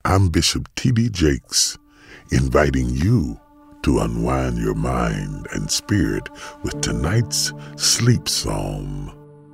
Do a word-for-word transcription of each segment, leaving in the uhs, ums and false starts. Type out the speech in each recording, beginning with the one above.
I'm Bishop T D Jakes, inviting you to unwind your mind and spirit with tonight's sleep psalm.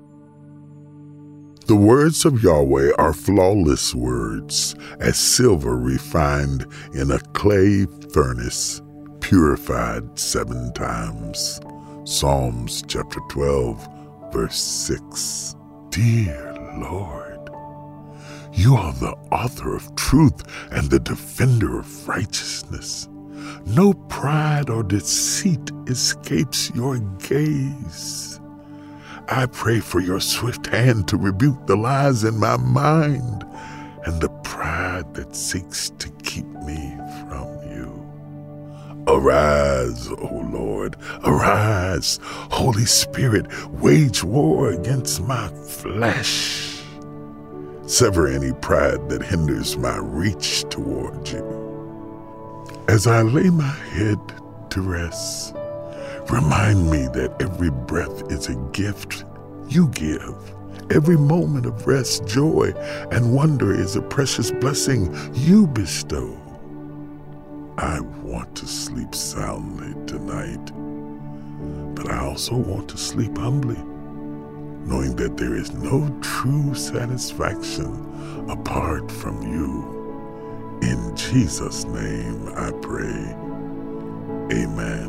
The words of Yahweh are flawless words, as silver refined in a clay furnace, purified seven times. Psalms chapter twelve, verse six. Dear Lord, you are the author of truth and the defender of righteousness. No pride or deceit escapes your gaze. I pray for your swift hand to rebuke the lies in my mind and the pride that seeks to keep me from you. Arise, O Lord, arise. Holy Spirit, wage war against my flesh. Sever any pride that hinders my reach toward you. As I lay my head to rest, remind me that every breath is a gift you give. Every moment of rest, joy, and wonder is a precious blessing you bestow. I want to sleep soundly tonight, but I also want to sleep humbly, knowing that there is no true satisfaction apart from you. In Jesus' name I pray. Amen.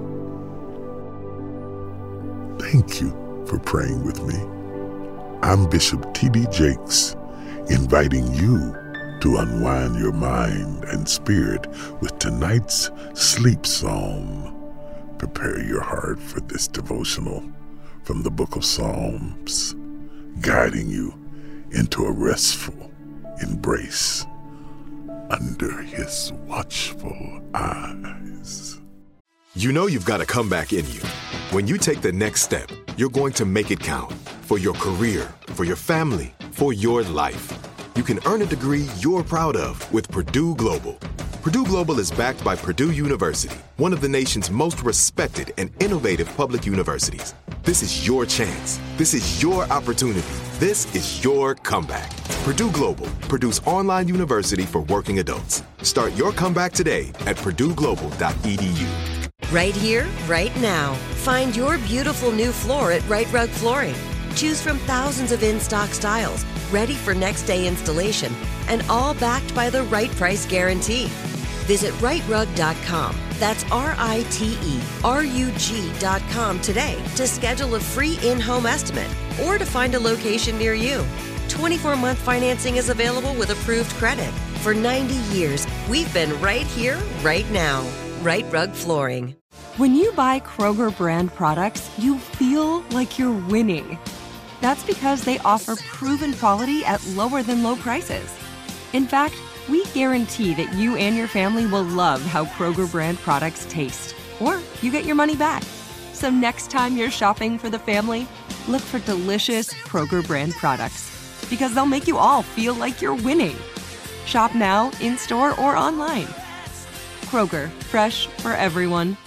Thank you for praying with me. I'm Bishop T D Jakes, inviting you to unwind your mind and spirit with tonight's sleep psalm. Prepare your heart for this devotional from the book of Psalms, guiding you into a restful embrace under his watchful eyes. You know you've got a comeback in you. When you take the next step, you're going to make it count for your career, for your family, for your life. You can earn a degree you're proud of with Purdue Global. Purdue Global is backed by Purdue University, one of the nation's most respected and innovative public universities. This is your chance. This is your opportunity. This is your comeback. Purdue Global, Purdue's online university for working adults. Start your comeback today at purdue global dot e d u. Right here, right now. Find your beautiful new floor at Right Rug Flooring. Choose from thousands of in-stock styles, ready for next day installation, and all backed by the right price guarantee. Visit right rug dot com. That's R I T E R U G dot com today to schedule a free in-home estimate or to find a location near you. twenty-four month financing is available with approved credit. For ninety years, we've been right here, right now. Right Rug Flooring. When you buy Kroger brand products, you feel like you're winning. That's because they offer proven quality at lower than low prices. In fact, we guarantee that you and your family will love how Kroger brand products taste, or you get your money back. So next time you're shopping for the family, look for delicious Kroger brand products, because they'll make you all feel like you're winning. Shop now, in-store, or online. Kroger, fresh for everyone.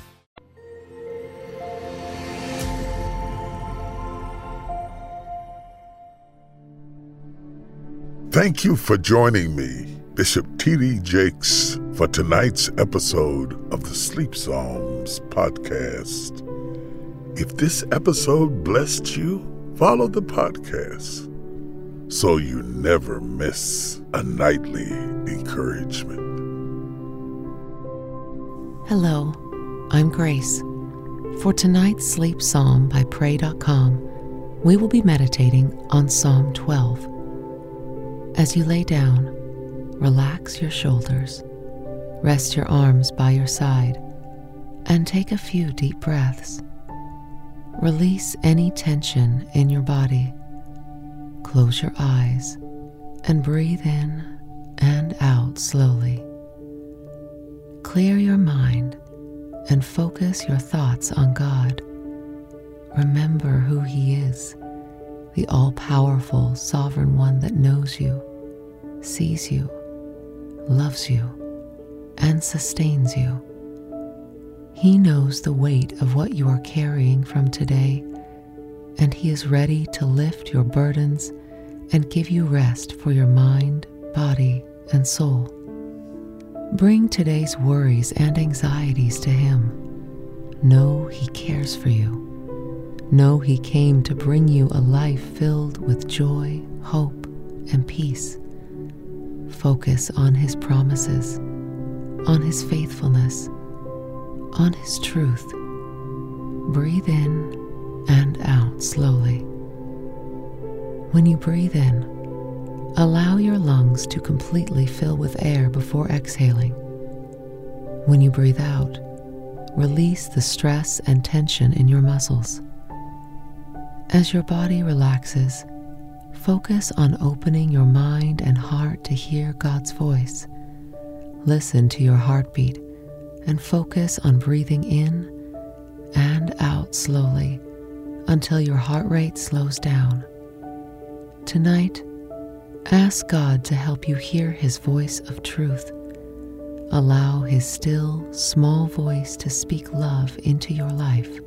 Thank you for joining me, Bishop T D Jakes, for tonight's episode of the Sleep Psalms podcast. If this episode blessed you, follow the podcast so you never miss a nightly encouragement. Hello, I'm Grace. For tonight's sleep psalm by pray dot com, we will be meditating on Psalm twelve. As you lay down, relax your shoulders, rest your arms by your side, and take a few deep breaths. Release any tension in your body. Close your eyes and breathe in and out slowly. Clear your mind and focus your thoughts on God. Remember who He is, the all-powerful, sovereign one that knows you, sees you, loves you, and sustains you. He knows the weight of what you are carrying from today, and He is ready to lift your burdens and give you rest for your mind, body, and soul. Bring today's worries and anxieties to Him. Know He cares for you. Know He came to bring you a life filled with joy, hope, and peace. Focus on His promises, on His faithfulness, on His truth. Breathe in and out slowly. When you breathe in, allow your lungs to completely fill with air before exhaling. When you breathe out, release the stress and tension in your muscles. As your body relaxes, focus on opening your mind and heart to hear God's voice. Listen to your heartbeat and focus on breathing in and out slowly until your heart rate slows down. Tonight, ask God to help you hear His voice of truth. Allow His still, small voice to speak love into your life.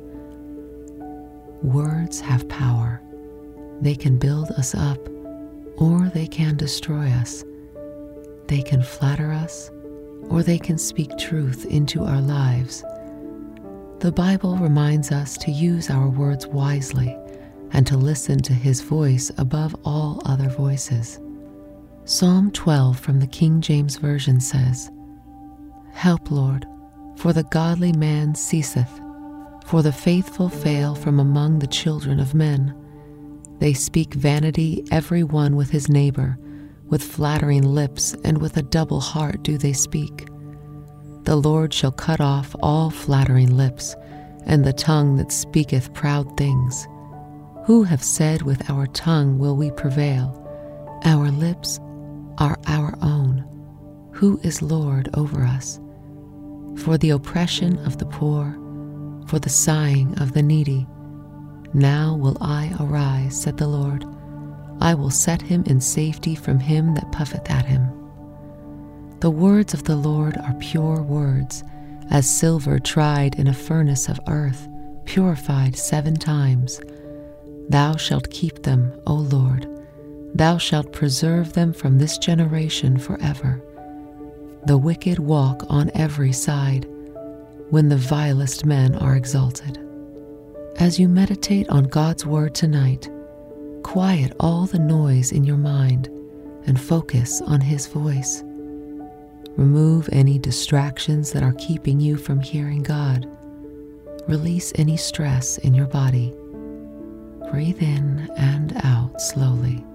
Words have power. They can build us up, or they can destroy us. They can flatter us, or they can speak truth into our lives. The Bible reminds us to use our words wisely and to listen to His voice above all other voices. Psalm twelve from the King James Version says, "Help, Lord, for the godly man ceaseth, for the faithful fail from among the children of men. They speak vanity every one with his neighbor, with flattering lips and with a double heart do they speak. The Lord shall cut off all flattering lips, and the tongue that speaketh proud things. Who have said with our tongue will we prevail? Our lips are our own. Who is Lord over us? For the oppression of the poor, for the sighing of the needy. Now will I arise, said the Lord. I will set him in safety from him that puffeth at him. The words of the Lord are pure words, as silver tried in a furnace of earth, purified seven times. Thou shalt keep them, O Lord. Thou shalt preserve them from this generation forever. The wicked walk on every side, when the vilest men are exalted. As you meditate on God's word tonight, quiet all the noise in your mind and focus on His voice. Remove any distractions that are keeping you from hearing God. Release any stress in your body. Breathe in and out slowly.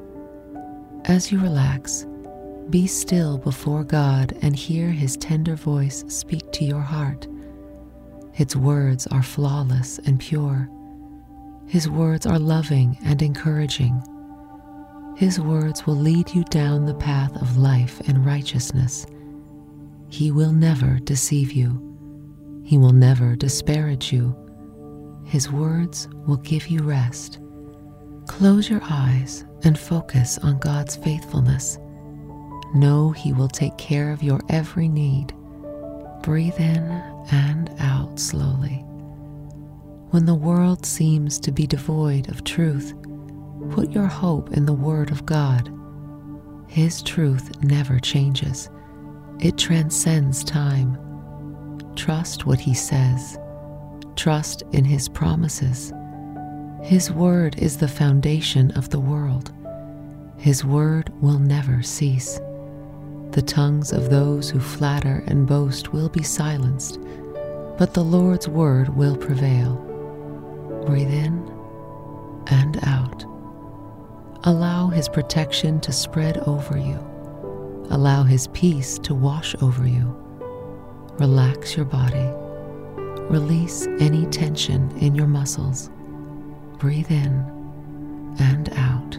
As you relax, be still before God and hear His tender voice speak to your heart. Its words are flawless and pure. His words are loving and encouraging. His words will lead you down the path of life and righteousness. He will never deceive you. He will never disparage you. His words will give you rest. Close your eyes and focus on God's faithfulness. Know He will take care of your every need. Breathe in and out slowly. When the world seems to be devoid of truth, put your hope in the Word of God. His truth never changes. It transcends time. Trust what He says. Trust in His promises. His word is the foundation of the world. His word will never cease. The tongues of those who flatter and boast will be silenced, but the Lord's word will prevail. Breathe in and out. Allow His protection to spread over you. Allow His peace to wash over you. Relax your body. Release any tension in your muscles. Breathe in and out.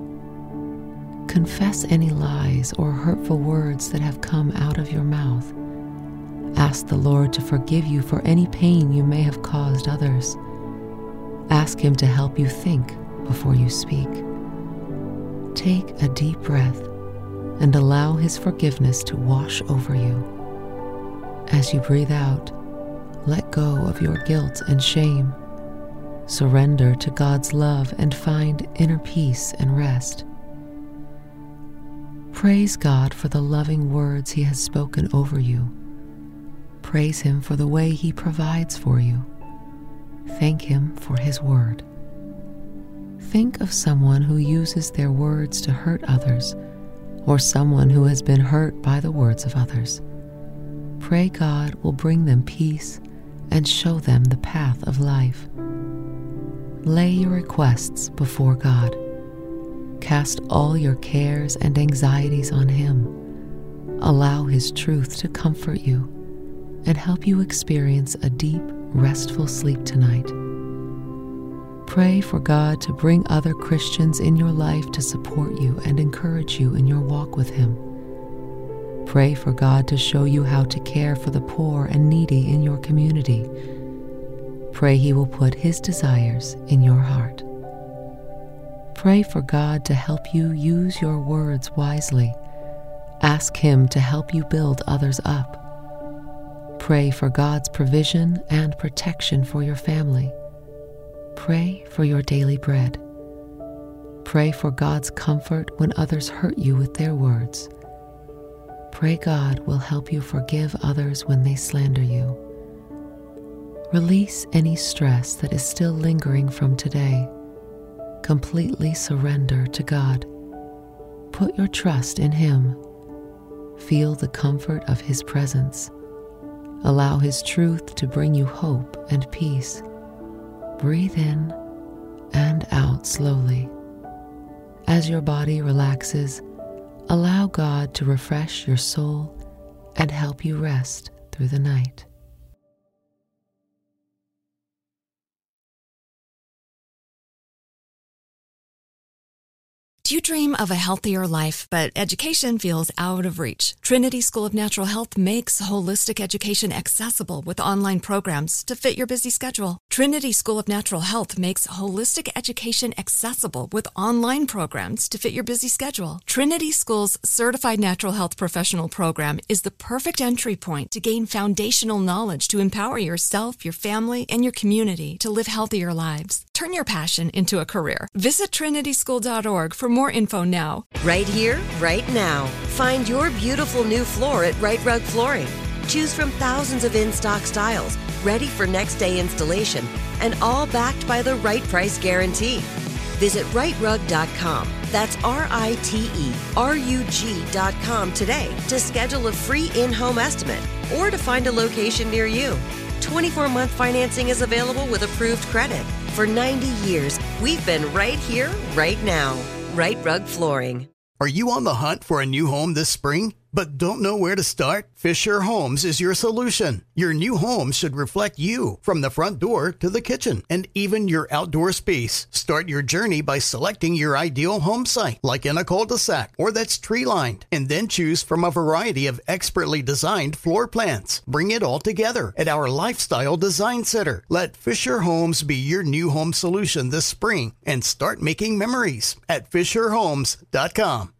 Confess any lies or hurtful words that have come out of your mouth. Ask the Lord to forgive you for any pain you may have caused others. Ask Him to help you think before you speak. Take a deep breath and allow His forgiveness to wash over you. As you breathe out, let go of your guilt and shame. Surrender to God's love and find inner peace and rest. Praise God for the loving words He has spoken over you. Praise Him for the way He provides for you. Thank Him for His word. Think of someone who uses their words to hurt others, or someone who has been hurt by the words of others. Pray God will bring them peace and show them the path of life. Lay your requests before God. Cast all your cares and anxieties on Him. Allow His truth to comfort you and help you experience a deep, restful sleep tonight. Pray for God to bring other Christians in your life to support you and encourage you in your walk with Him. Pray for God to show you how to care for the poor and needy in your community. Pray He will put His desires in your heart. Pray for God to help you use your words wisely. Ask Him to help you build others up. Pray for God's provision and protection for your family. Pray for your daily bread. Pray for God's comfort when others hurt you with their words. Pray God will help you forgive others when they slander you. Release any stress that is still lingering from today. Completely surrender to God. Put your trust in Him. Feel the comfort of His presence. Allow His truth to bring you hope and peace. Breathe in and out slowly. As your body relaxes, allow God to refresh your soul and help you rest through the night. Do you dream of a healthier life, but education feels out of reach? Trinity School of Natural Health makes holistic education accessible with online programs to fit your busy schedule. Trinity School of Natural Health makes holistic education accessible with online programs to fit your busy schedule. Trinity School's Certified Natural Health Professional Program is the perfect entry point to gain foundational knowledge to empower yourself, your family, and your community to live healthier lives. Turn your passion into a career. Visit trinity school dot org for more info now. Right here, right now. Find your beautiful new floor at Right Rug Flooring. Choose from thousands of in-stock styles, ready for next day installation, and all backed by the right price guarantee. Visit right rug dot com. That's R I T E R U G dot com today to schedule a free in-home estimate or to find a location near you. twenty-four month financing is available with approved credit. For ninety years, we've been right here, right now. Right Rug Flooring. Are you on the hunt for a new home this spring, but don't know where to start? Fisher Homes is your solution. Your new home should reflect you, from the front door to the kitchen, and even your outdoor space. Start your journey by selecting your ideal home site, like in a cul-de-sac or that's tree-lined, and then choose from a variety of expertly designed floor plans. Bring it all together at our Lifestyle Design Center. Let Fisher Homes be your new home solution this spring and start making memories at fisher homes dot com.